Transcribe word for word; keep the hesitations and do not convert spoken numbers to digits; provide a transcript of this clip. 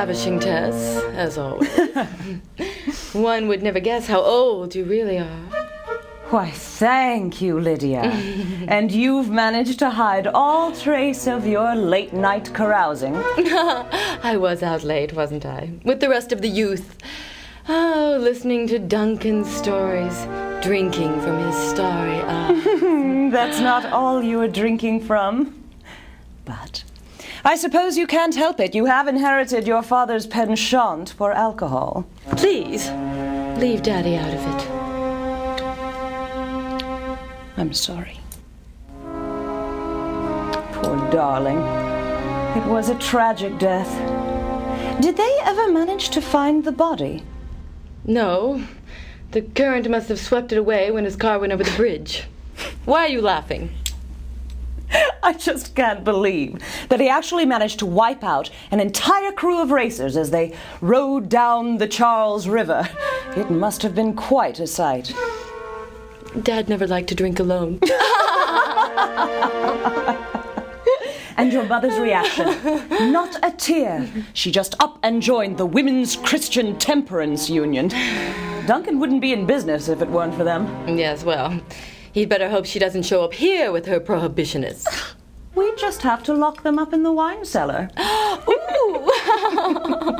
ravishing, Tess, as always. One would never guess how old you really are. Why, thank you, Lydia. And you've managed to hide all trace of your late-night carousing. I was out late, wasn't I? With the rest of the youth. Oh, listening to Duncan's stories, drinking from his starry eyes. That's not all you were drinking from. But I suppose you can't help it. You have inherited your father's penchant for alcohol. Please, leave Daddy out of it. I'm sorry. Poor darling. It was a tragic death. Did they ever manage to find the body? No. The current must have swept it away when his car went over the bridge. Why are you laughing? I just can't believe that he actually managed to wipe out an entire crew of racers as they rode down the Charles River. It must have been quite a sight. Dad never liked to drink alone. And your mother's reaction? Not a tear. She just up and joined the Women's Christian Temperance Union. Duncan wouldn't be in business if it weren't for them. Yes, well, he'd better hope she doesn't show up here with her prohibitionists. We just have to lock them up in the wine cellar. Ooh!